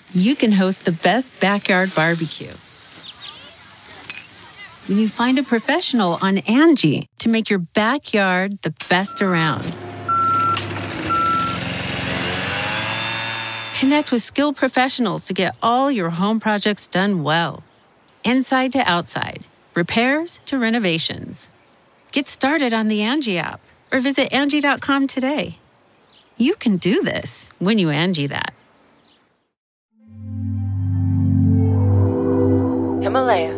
you can host the best backyard barbecue. When you find a professional on Angie to make your backyard the best around. Connect with skilled professionals to get all your home projects done well. Inside to outside, repairs to renovations. Get started on the Angie app or visit Angie.com today. You can do this when you Angie that. Himalaya.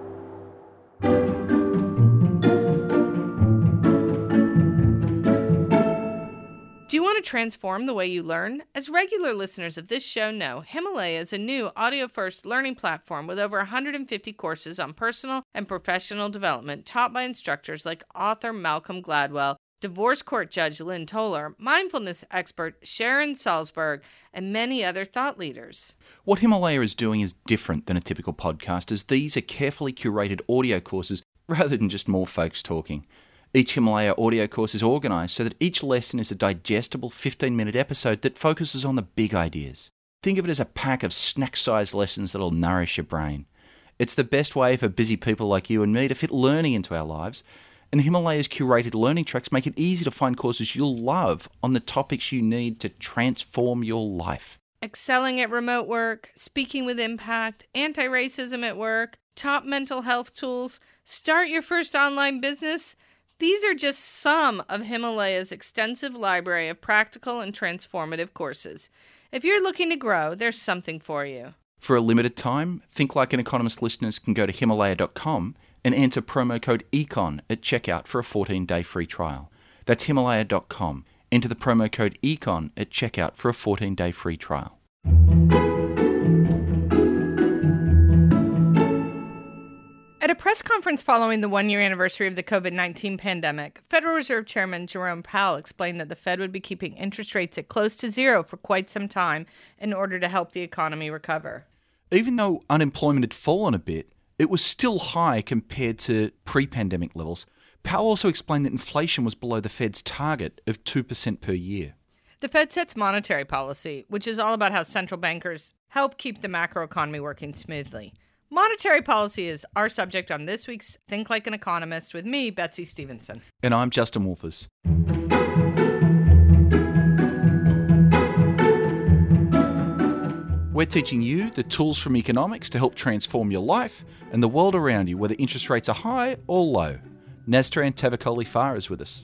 Do you want to transform the way you learn? As regular listeners of this show know, Himalaya is a new audio-first learning platform with over 150 courses on personal and professional development taught by instructors like author Malcolm Gladwell, divorce court judge Lynn Toler, mindfulness expert Sharon Salzberg, and many other thought leaders. What Himalaya is doing is different than a typical podcast, as these are carefully curated audio courses rather than just more folks talking. Each Himalaya audio course is organised so that each lesson is a digestible 15-minute episode that focuses on the big ideas. Think of it as a pack of snack-sized lessons that'll nourish your brain. It's the best way for busy people like you and me to fit learning into our lives, and Himalaya's curated learning tracks make it easy to find courses you'll love on the topics you need to transform your life. Excelling at remote work, speaking with impact, anti-racism at work, top mental health tools, start your first online business. These are just some of Himalaya's extensive library of practical and transformative courses. If you're looking to grow, there's something for you. For a limited time, Think Like an Economist listeners can go to Himalaya.com and enter promo code ECON at checkout for a 14-day free trial. That's Himalaya.com. Enter the promo code ECON at checkout for a 14-day free trial. At a press conference following the one-year anniversary of the COVID-19 pandemic, Federal Reserve Chairman Jerome Powell explained that the Fed would be keeping interest rates at close to zero for quite some time in order to help the economy recover. Even though unemployment had fallen a bit, it was still high compared to pre-pandemic levels. Powell also explained that inflation was below the Fed's target of 2% per year. The Fed sets monetary policy, which is all about how central bankers help keep the macroeconomy working smoothly. Monetary policy is our subject on this week's Think Like an Economist with me, Betsy Stevenson. And I'm Justin Wolfers. We're teaching you the tools from economics to help transform your life and the world around you, whether interest rates are high or low. Nastran Tavakoli-Farah is with us.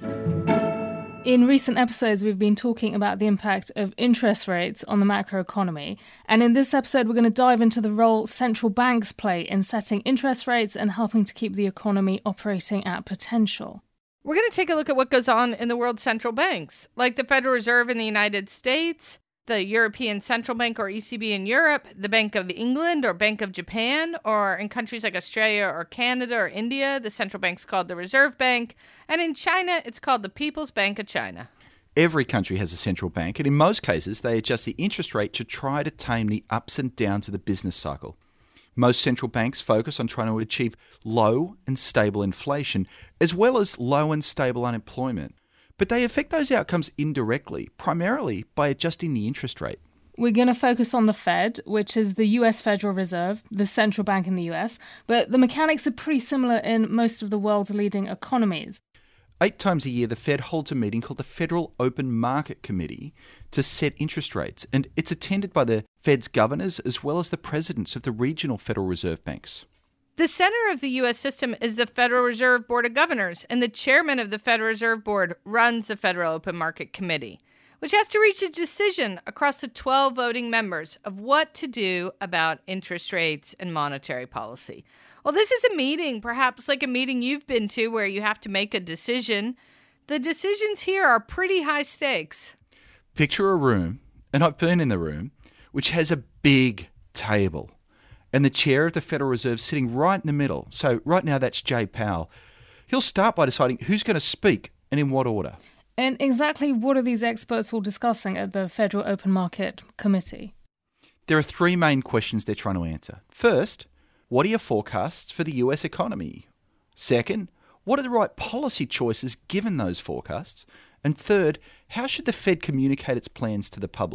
In recent episodes, we've been talking about the impact of interest rates on the macroeconomy. And in this episode, we're going to dive into the role central banks play in setting interest rates and helping to keep the economy operating at potential. We're going to take a look at what goes on in the world's central banks, like the Federal Reserve in the United States, the European Central Bank or ECB in Europe, the Bank of England or Bank of Japan, or in countries like Australia or Canada or India, the central bank's called the Reserve Bank, and in China, it's called the People's Bank of China. Every country has a central bank, and in most cases, they adjust the interest rate to try to tame the ups and downs of the business cycle. Most central banks focus on trying to achieve low and stable inflation, as well as low and stable unemployment. But they affect those outcomes indirectly, primarily by adjusting the interest rate. We're going to focus on the Fed, which is the US Federal Reserve, the central bank in the US, but the mechanics are pretty similar in most of the world's leading economies. 8 times a year, the Fed holds a meeting called the Federal Open Market Committee to set interest rates, and it's attended by the Fed's governors as well as the presidents of the regional Federal Reserve banks. The center of the U.S. system is the Federal Reserve Board of Governors, and the chairman of the Federal Reserve Board runs the Federal Open Market Committee, which has to reach a decision across the 12 voting members of what to do about interest rates and monetary policy. Well, this is a meeting, perhaps like a meeting you've been to where you have to make a decision. The decisions here are pretty high stakes. Picture a room, and I've been in the room, which has a big table. And the chair of the Federal Reserve sitting right in the middle. So right now that's Jay Powell. He'll start by deciding who's going to speak and in what order. And exactly what are these experts all discussing at the Federal Open Market Committee? There are 3 main questions they're trying to answer. First, what are your forecasts for the US economy? Second, what are the right policy choices given those forecasts? And third, how should the Fed communicate its plans to the public?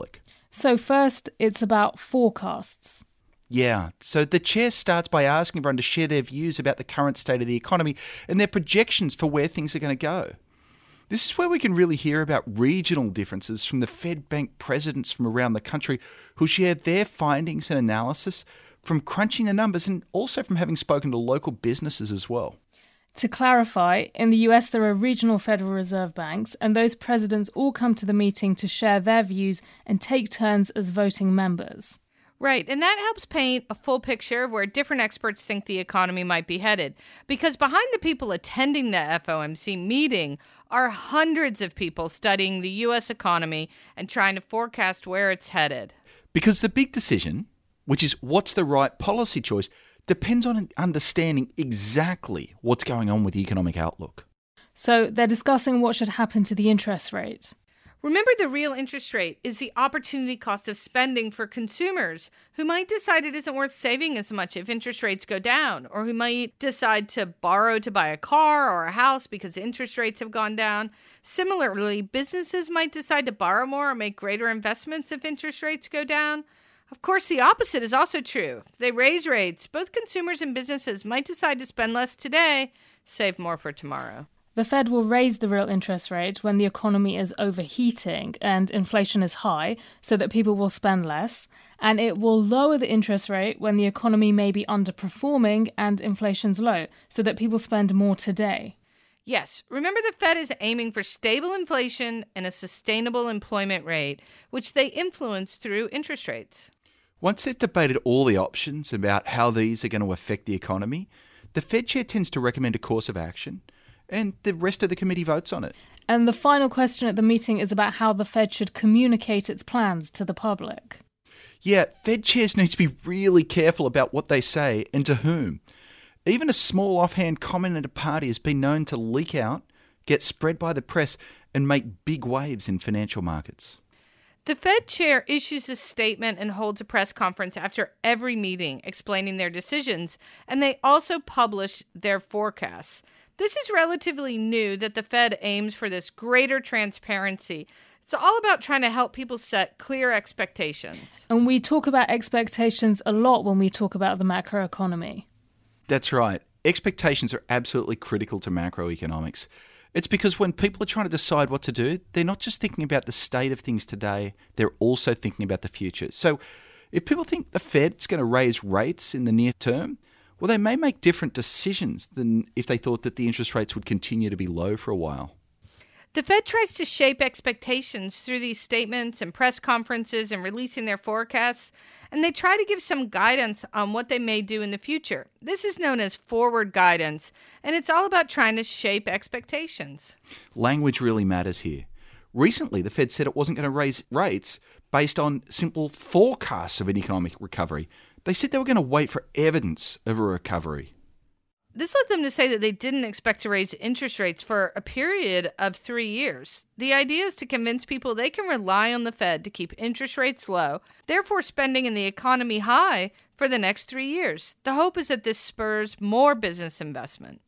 So first, it's about forecasts. Yeah, so the chair starts by asking everyone to share their views about the current state of the economy and their projections for where things are going to go. This is where we can really hear about regional differences from the Fed bank presidents from around the country who share their findings and analysis from crunching the numbers and also from having spoken to local businesses as well. To clarify, in the US there are regional Federal Reserve banks, and those presidents all come to the meeting to share their views and take turns as voting members. Right, and that helps paint a full picture of where different experts think the economy might be headed. Because behind the people attending the FOMC meeting are hundreds of people studying the U.S. economy and trying to forecast where it's headed. Because the big decision, which is what's the right policy choice, depends on understanding exactly what's going on with the economic outlook. So they're discussing what should happen to the interest rate. Remember, the real interest rate is the opportunity cost of spending for consumers who might decide it isn't worth saving as much if interest rates go down, or who might decide to borrow to buy a car or a house because interest rates have gone down. Similarly, businesses might decide to borrow more or make greater investments if interest rates go down. Of course, the opposite is also true. If they raise rates, both consumers and businesses might decide to spend less today, save more for tomorrow. The Fed will raise the real interest rate when the economy is overheating and inflation is high, so that people will spend less, and it will lower the interest rate when the economy may be underperforming and inflation's low, so that people spend more today. Yes, remember the Fed is aiming for stable inflation and a sustainable employment rate, which they influence through interest rates. Once they've debated all the options about how these are going to affect the economy, the Fed chair tends to recommend a course of action, and the rest of the committee votes on it. And the final question at the meeting is about how the Fed should communicate its plans to the public. Yeah, Fed chairs need to be really careful about what they say and to whom. Even a small offhand comment at a party has been known to leak out, get spread by the press, and make big waves in financial markets. The Fed chair issues a statement and holds a press conference after every meeting explaining their decisions, and they also publish their forecasts. This is relatively new that the Fed aims for this greater transparency. It's all about trying to help people set clear expectations. And we talk about expectations a lot when we talk about the macroeconomy. That's right. Expectations are absolutely critical to macroeconomics. It's because when people are trying to decide what to do, they're not just thinking about the state of things today, they're also thinking about the future. So if people think the Fed's going to raise rates in the near term, well, they may make different decisions than if they thought that the interest rates would continue to be low for a while. The Fed tries to shape expectations through these statements and press conferences and releasing their forecasts, and they try to give some guidance on what they may do in the future. This is known as forward guidance, and it's all about trying to shape expectations. Language really matters here. Recently, the Fed said it wasn't going to raise rates based on simple forecasts of an economic recovery. They said they were going to wait for evidence of a recovery. This led them to say that they didn't expect to raise interest rates for a period of 3 years. The idea is to convince people they can rely on the Fed to keep interest rates low, therefore spending in the economy high for the next 3 years. The hope is that this spurs more business investment.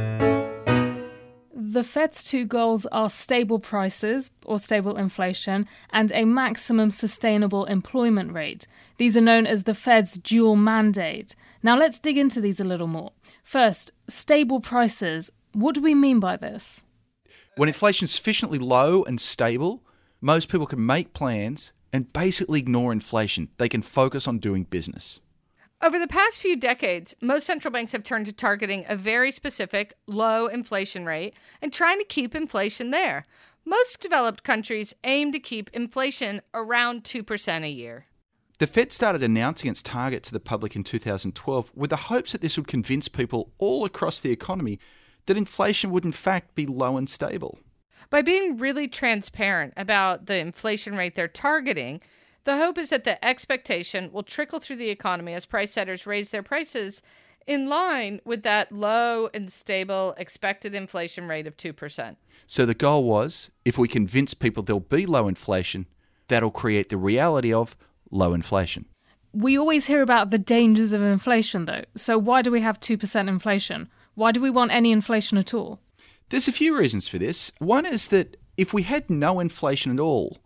The Fed's two goals are stable prices, or stable inflation, and a maximum sustainable employment rate. These are known as the Fed's dual mandate. Now let's dig into these a little more. First, stable prices. What do we mean by this? When inflation's sufficiently low and stable, most people can make plans and basically ignore inflation. They can focus on doing business. Over the past few decades, most central banks have turned to targeting a very specific low inflation rate and trying to keep inflation there. Most developed countries aim to keep inflation around 2% a year. The Fed started announcing its target to the public in 2012 with the hopes that this would convince people all across the economy that inflation would in fact be low and stable. By being really transparent about the inflation rate they're targeting, the hope is that the expectation will trickle through the economy as price setters raise their prices in line with that low and stable expected inflation rate of 2%. So the goal was, if we convince people there'll be low inflation, that'll create the reality of low inflation. We always hear about the dangers of inflation, though. So why do we have 2% inflation? Why do we want any inflation at all? There's a few reasons for this. One is that if we had no inflation at all,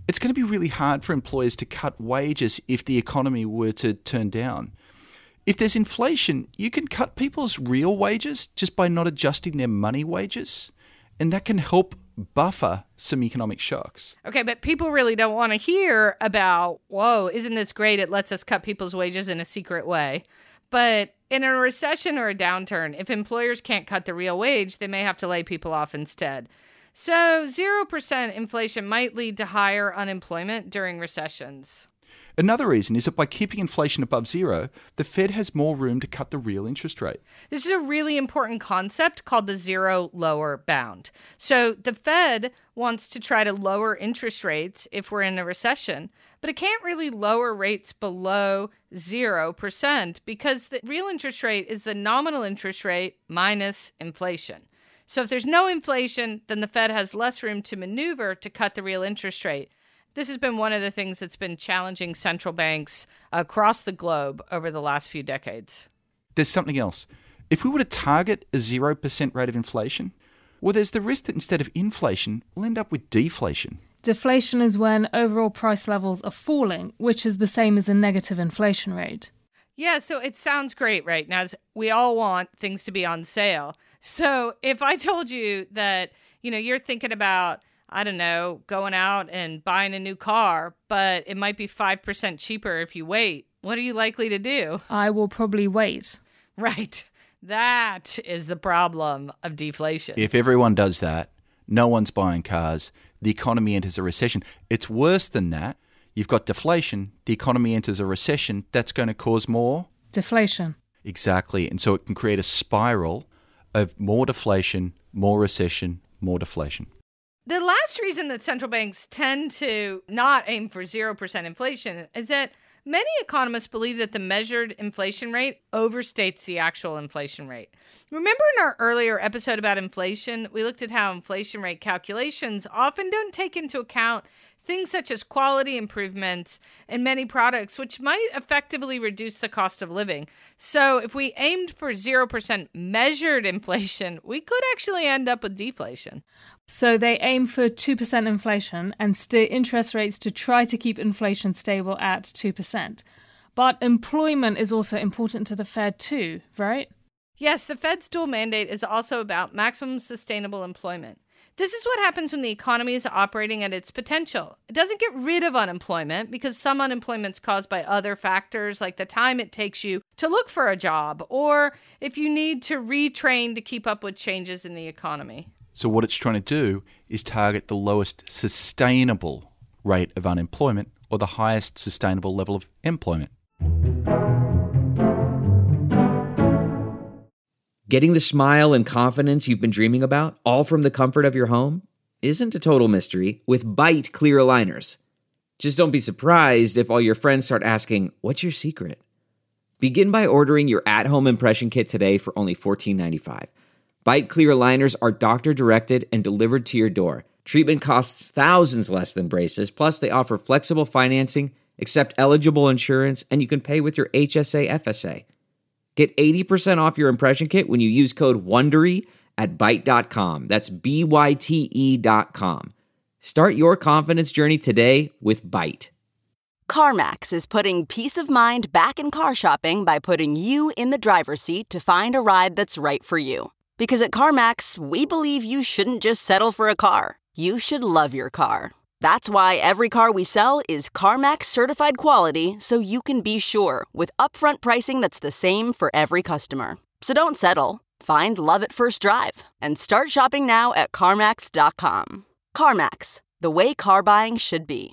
It's going to be really hard for employers to cut wages if the economy were to turn down. If there's inflation, you can cut people's real wages just by not adjusting their money wages, and that can help buffer some economic shocks. Okay, but people really don't want to hear about, whoa, isn't this great? It lets us cut people's wages in a secret way. But in a recession or a downturn, if employers can't cut the real wage, they may have to lay people off instead. So 0% inflation might lead to higher unemployment during recessions. Another reason is that by keeping inflation above zero, the Fed has more room to cut the real interest rate. This is a really important concept called the zero lower bound. So the Fed wants to try to lower interest rates if we're in a recession, but it can't really lower rates below 0% because the real interest rate is the nominal interest rate minus inflation. So if there's no inflation, then the Fed has less room to maneuver to cut the real interest rate. This has been one of the things that's been challenging central banks across the globe over the last few decades. There's something else. If we were to target a 0% rate of inflation, well, there's the risk that instead of inflation, we'll end up with deflation. Deflation is when overall price levels are falling, which is the same as a negative inflation rate. Yeah, so it sounds great, right? Now, we all want things to be on sale. So if I told you that, you're thinking about, I don't know, going out and buying a new car, but it might be 5% cheaper if you wait, what are you likely to do? I will probably wait. Right. That is the problem of deflation. If everyone does that, no one's buying cars, the economy enters a recession. It's worse than that. You've got deflation, the economy enters a recession, that's going to cause more deflation. Exactly. And so it can create a spiral of more deflation, more recession, more deflation. The last reason that central banks tend to not aim for 0% inflation is that many economists believe that the measured inflation rate overstates the actual inflation rate. Remember in our earlier episode about inflation, we looked at how inflation rate calculations often don't take into account things such as quality improvements in many products, which might effectively reduce the cost of living. So if we aimed for 0% measured inflation, we could actually end up with deflation. So they aim for 2% inflation and steer interest rates to try to keep inflation stable at 2%. But employment is also important to the Fed too, right? Yes, the Fed's dual mandate is also about maximum sustainable employment. This is what happens when the economy is operating at its potential. It doesn't get rid of unemployment because some unemployment is caused by other factors like the time it takes you to look for a job or if you need to retrain to keep up with changes in the economy. So what it's trying to do is target the lowest sustainable rate of unemployment or the highest sustainable level of employment. Getting the smile and confidence you've been dreaming about, all from the comfort of your home, isn't a total mystery with Byte clear aligners. Just don't be surprised if all your friends start asking, "What's your secret?" Begin by ordering your at-home impression kit today for only $14.95. Byte clear aligners are doctor-directed and delivered to your door. Treatment costs thousands less than braces, plus they offer flexible financing, accept eligible insurance, and you can pay with your HSA FSA. Get 80% off your impression kit when you use code WONDERY at Byte.com. That's BYTE.com. Start your confidence journey today with Byte. CarMax is putting peace of mind back in car shopping by putting you in the driver's seat to find a ride that's right for you. Because at CarMax, we believe you shouldn't just settle for a car. You should love your car. That's why every car we sell is CarMax certified quality, so you can be sure with upfront pricing that's the same for every customer. So don't settle. Find love at first drive and start shopping now at CarMax.com. CarMax, the way car buying should be.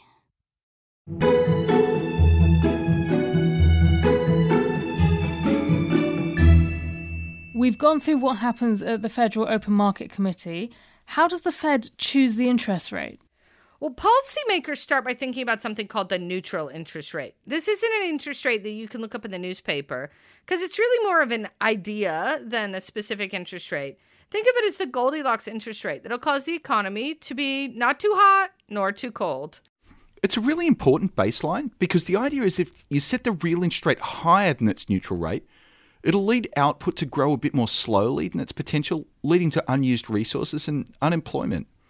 We've gone through what happens at the Federal Open Market Committee. How does the Fed choose the interest rate? Well, policymakers start by thinking about something called the neutral interest rate. This isn't an interest rate that you can look up in the newspaper because it's really more of an idea than a specific interest rate. Think of it as the Goldilocks interest rate that'll cause the economy to be not too hot nor too cold. It's a really important baseline because the idea is if you set the real interest rate higher than its neutral rate, it'll lead output to grow a bit more slowly than its potential, leading to unused resources and unemployment.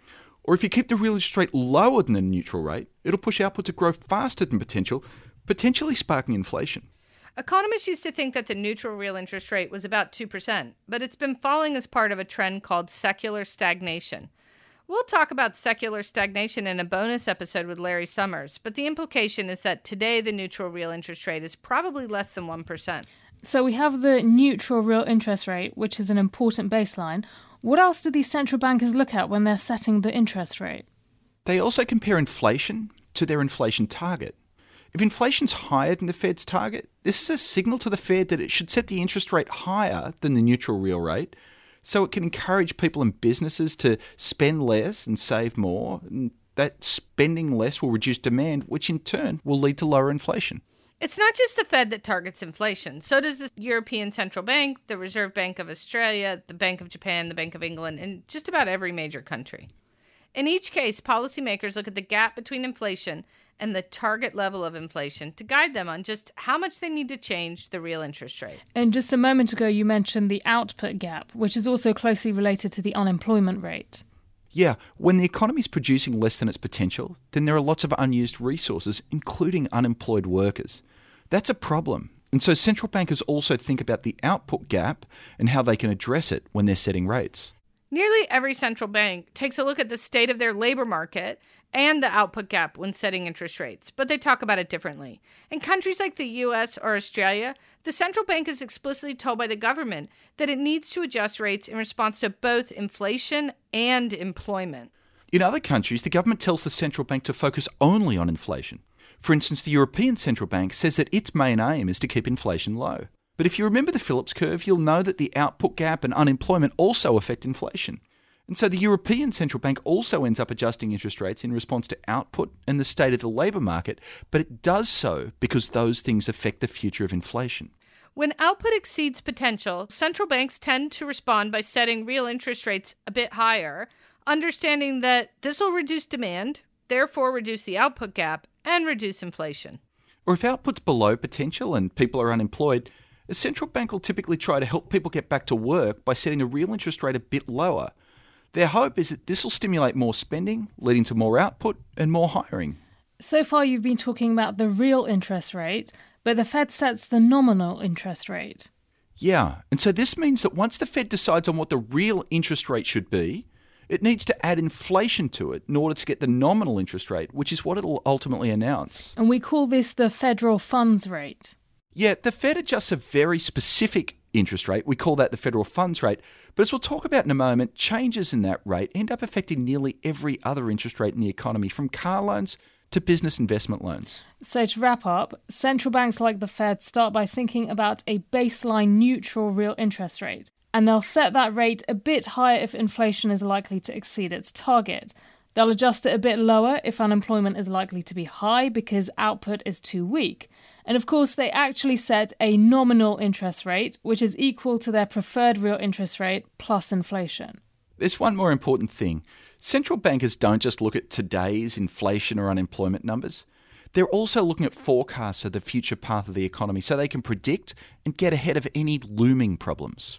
Or if you keep the real interest rate lower than the neutral rate, it'll push output to grow faster than potentially sparking inflation. Economists used to think that the neutral real interest rate was about 2%, but it's been falling as part of a trend called secular stagnation. We'll talk about secular stagnation in a bonus episode with Larry Summers, but the implication is that today the neutral real interest rate is probably less than 1%. So we have the neutral real interest rate, which is an important baseline. What else do these central bankers look at when they're setting the interest rate? They also compare inflation to their inflation target. If inflation's higher than the Fed's target, this is a signal to the Fed that it should set the interest rate higher than the neutral real rate, so it can encourage people and businesses to spend less and save more. And that spending less will reduce demand, which in turn will lead to lower inflation. It's not just the Fed that targets inflation. So does the European Central Bank, the Reserve Bank of Australia, the Bank of Japan, the Bank of England, and just about every major country. In each case, policymakers look at the gap between inflation and the target level of inflation to guide them on just how much they need to change the real interest rate. And just a moment ago, you mentioned the output gap, which is also closely related to the unemployment rate. Yeah, when the economy is producing less than its potential, then there are lots of unused resources, including unemployed workers. That's a problem. And so central bankers also think about the output gap and how they can address it when they're setting rates. Nearly every central bank takes a look at the state of their labor market and the output gap when setting interest rates, but they talk about it differently. In countries like the US or Australia, the central bank is explicitly told by the government that it needs to adjust rates in response to both inflation and employment. In other countries, the government tells the central bank to focus only on inflation. For instance, the European Central Bank says that its main aim is to keep inflation low. But if you remember the Phillips curve, you'll know that the output gap and unemployment also affect inflation. And so the European Central Bank also ends up adjusting interest rates in response to output and the state of the labour market, but it does so because those things affect the future of inflation. When output exceeds potential, central banks tend to respond by setting real interest rates a bit higher, understanding that this will reduce demand, therefore reduce the output gap, and reduce inflation. Or if output's below potential and people are unemployed, a central bank will typically try to help people get back to work by setting the real interest rate a bit lower. Their hope is that this will stimulate more spending, leading to more output and more hiring. So far you've been talking about the real interest rate, but the Fed sets the nominal interest rate. Yeah, and so this means that once the Fed decides on what the real interest rate should be, it needs to add inflation to it in order to get the nominal interest rate, which is what it'll ultimately announce. And we call this the federal funds rate. Yeah, the Fed adjusts a very specific interest rate. We call that the federal funds rate. But as we'll talk about in a moment, changes in that rate end up affecting nearly every other interest rate in the economy, from car loans to business investment loans. So to wrap up, central banks like the Fed start by thinking about a baseline neutral real interest rate. And they'll set that rate a bit higher if inflation is likely to exceed its target. They'll adjust it a bit lower if unemployment is likely to be high because output is too weak. And of course, they actually set a nominal interest rate, which is equal to their preferred real interest rate plus inflation. There's one more important thing. Central bankers don't just look at today's inflation or unemployment numbers. They're also looking at forecasts of the future path of the economy so they can predict and get ahead of any looming problems.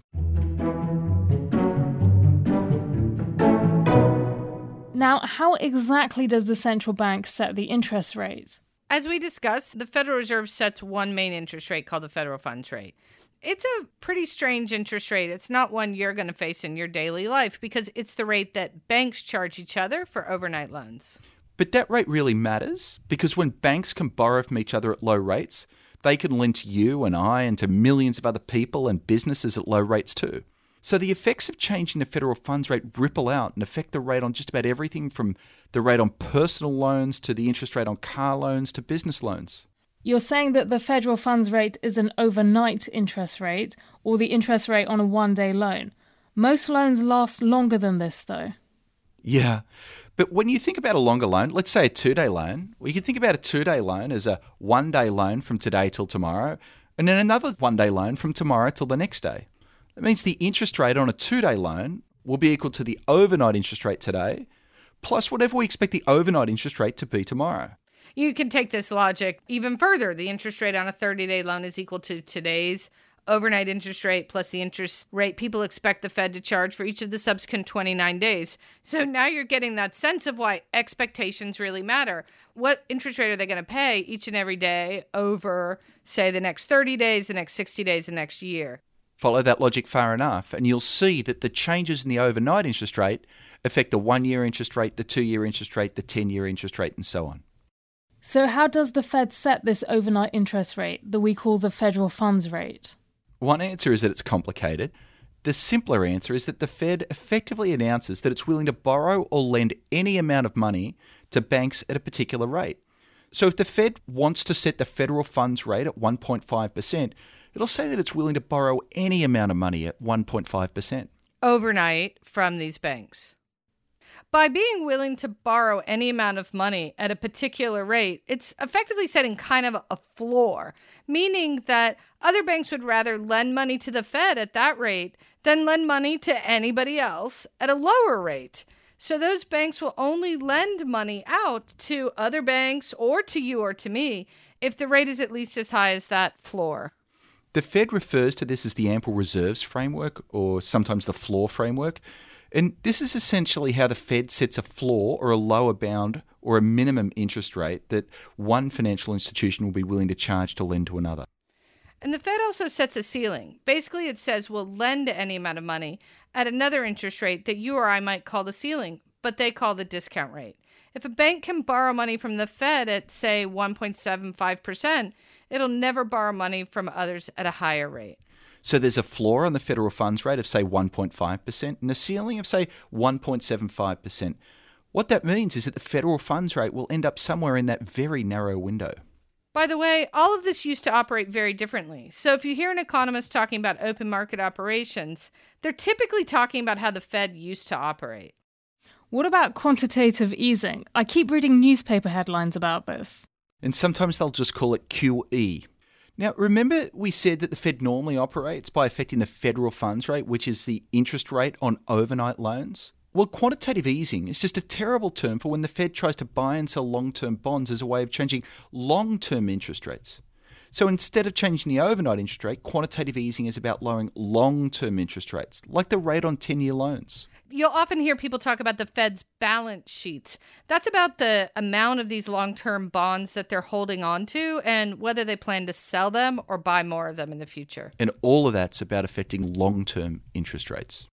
Now, how exactly does the central bank set the interest rate? As we discussed, the Federal Reserve sets one main interest rate called the federal funds rate. It's a pretty strange interest rate. It's not one you're going to face in your daily life because it's the rate that banks charge each other for overnight loans. But that rate really matters because when banks can borrow from each other at low rates, they can lend to you and I and to millions of other people and businesses at low rates too. So the effects of changing the federal funds rate ripple out and affect the rate on just about everything from the rate on personal loans to the interest rate on car loans to business loans. You're saying that the federal funds rate is an overnight interest rate or the interest rate on a one-day loan. Most loans last longer than this, though. Yeah, but when you think about a longer loan, let's say a 2-day loan, well, you can think about a 2-day loan as a 1-day loan from today till tomorrow, and then another 1-day loan from tomorrow till the next day. That means the interest rate on a 2-day loan will be equal to the overnight interest rate today, plus whatever we expect the overnight interest rate to be tomorrow. You can take this logic even further. The interest rate on a 30-day loan is equal to today's overnight interest rate plus the interest rate people expect the Fed to charge for each of the subsequent 29 days. So now you're getting that sense of why expectations really matter. What interest rate are they going to pay each and every day over, say, the next 30 days, the next 60 days, the next year? Follow that logic far enough, and you'll see that the changes in the overnight interest rate affect the 1-year interest rate, the 2-year interest rate, the 10-year interest rate, and so on. So how does the Fed set this overnight interest rate that we call the federal funds rate? One answer is that it's complicated. The simpler answer is that the Fed effectively announces that it's willing to borrow or lend any amount of money to banks at a particular rate. So if the Fed wants to set the federal funds rate at 1.5%, it'll say that it's willing to borrow any amount of money at 1.5%. Overnight from these banks. By being willing to borrow any amount of money at a particular rate, it's effectively setting kind of a floor, meaning that other banks would rather lend money to the Fed at that rate than lend money to anybody else at a lower rate. So those banks will only lend money out to other banks or to you or to me if the rate is at least as high as that floor. The Fed refers to this as the ample reserves framework, or sometimes the floor framework. And this is essentially how the Fed sets a floor or a lower bound or a minimum interest rate that one financial institution will be willing to charge to lend to another. And the Fed also sets a ceiling. Basically, it says we'll lend any amount of money at another interest rate that you or I might call the ceiling, but they call the discount rate. If a bank can borrow money from the Fed at, say, 1.75%, it'll never borrow money from others at a higher rate. So there's a floor on the federal funds rate of, say, 1.5% and a ceiling of, say, 1.75%. What that means is that the federal funds rate will end up somewhere in that very narrow window. By the way, all of this used to operate very differently. So if you hear an economist talking about open market operations, they're typically talking about how the Fed used to operate. What about quantitative easing? I keep reading newspaper headlines about this. And sometimes they'll just call it QE. Now, remember we said that the Fed normally operates by affecting the federal funds rate, which is the interest rate on overnight loans? Well, quantitative easing is just a terrible term for when the Fed tries to buy and sell long-term bonds as a way of changing long-term interest rates. So instead of changing the overnight interest rate, quantitative easing is about lowering long-term interest rates, like the rate on 10-year loans. You'll often hear people talk about the Fed's balance sheets. That's about the amount of these long-term bonds that they're holding on to and whether they plan to sell them or buy more of them in the future. And all of that's about affecting long-term interest rates.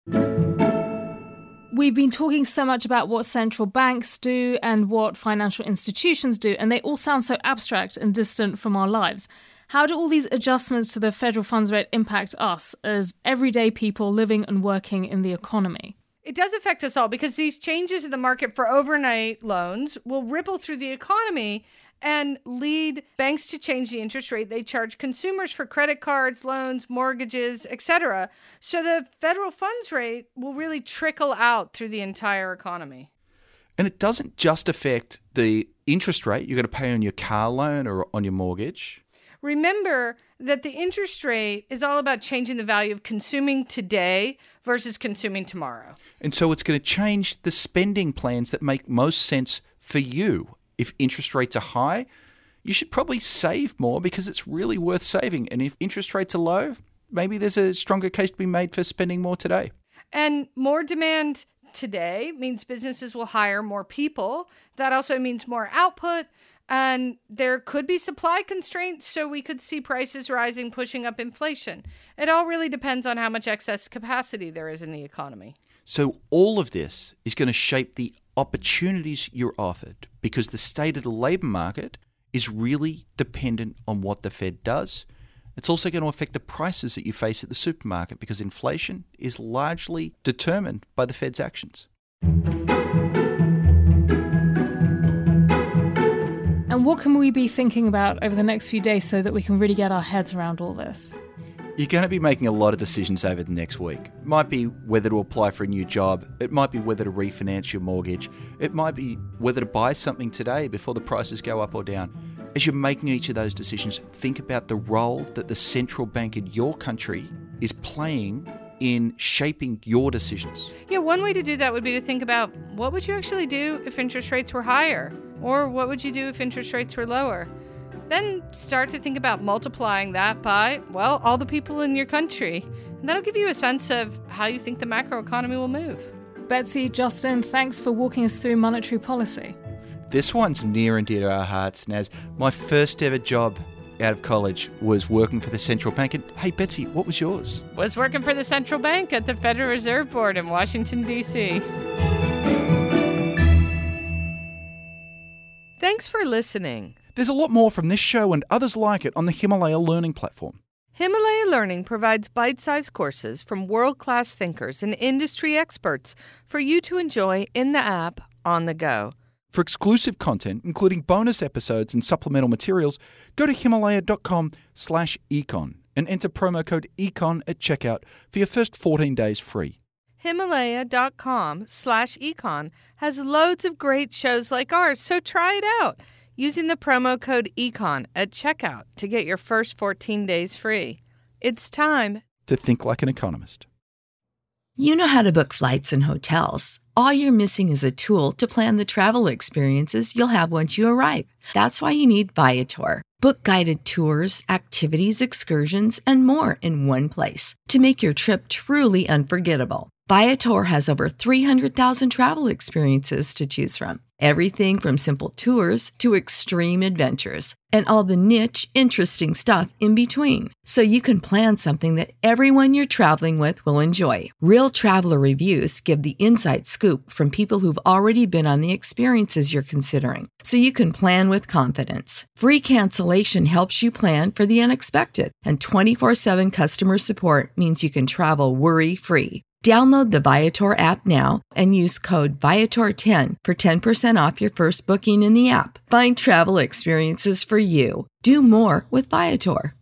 We've been talking so much about what central banks do and what financial institutions do, and they all sound so abstract and distant from our lives. How do all these adjustments to the federal funds rate impact us as everyday people living and working in the economy? It does affect us all because these changes in the market for overnight loans will ripple through the economy and lead banks to change the interest rate they charge consumers for credit cards, loans, mortgages, etc. So the federal funds rate will really trickle out through the entire economy. And it doesn't just affect the interest rate you're going to pay on your car loan or on your mortgage. Remember that the interest rate is all about changing the value of consuming today versus consuming tomorrow. And so it's going to change the spending plans that make most sense for you. If interest rates are high, you should probably save more because it's really worth saving. And if interest rates are low, maybe there's a stronger case to be made for spending more today. And more demand today means businesses will hire more people. That also means more output. And there could be supply constraints, so we could see prices rising, pushing up inflation. It all really depends on how much excess capacity there is in the economy. So all of this is going to shape the opportunities you're offered because the state of the labour market is really dependent on what the Fed does. It's also going to affect the prices that you face at the supermarket because inflation is largely determined by the Fed's actions. And what can we be thinking about over the next few days so that we can really get our heads around all this? You're going to be making a lot of decisions over the next week. It might be whether to apply for a new job. It might be whether to refinance your mortgage. It might be whether to buy something today before the prices go up or down. As you're making each of those decisions, think about the role that the central bank in your country is playing in shaping your decisions. Yeah, one way to do that would be to think about what would you actually do if interest rates were higher? Or what would you do if interest rates were lower? Then start to think about multiplying that by, well, all the people in your country. And that'll give you a sense of how you think the macroeconomy will move. Betsy, Justin, thanks for walking us through monetary policy. This one's near and dear to our hearts, Naz. My first ever job out of college was working for the central bank. And hey, Betsy, what was yours? Was working for the central bank at the Federal Reserve Board in Washington, D.C. Thanks for listening. There's a lot more from this show and others like it on the Himalaya Learning platform. Himalaya Learning provides bite-sized courses from world-class thinkers and industry experts for you to enjoy in the app on the go. For exclusive content, including bonus episodes and supplemental materials, go to himalaya.com/econ and enter promo code ECON at checkout for your first 14 days free. Himalaya.com/econ has loads of great shows like ours, so try it out using the promo code ECON at checkout to get your first 14 days free. It's time to think like an economist. You know how to book flights and hotels. All you're missing is a tool to plan the travel experiences you'll have once you arrive. That's why you need Viator. Book guided tours, activities, excursions, and more in one place to make your trip truly unforgettable. Viator has over 300,000 travel experiences to choose from. Everything from simple tours to extreme adventures and all the niche, interesting stuff in between. So you can plan something that everyone you're traveling with will enjoy. Real traveler reviews give the inside scoop from people who've already been on the experiences you're considering. So you can plan with confidence. Free cancellation helps you plan for the unexpected. And 24/7 customer support means you can travel worry-free. Download the Viator app now and use code Viator10 for 10% off your first booking in the app. Find travel experiences for you. Do more with Viator.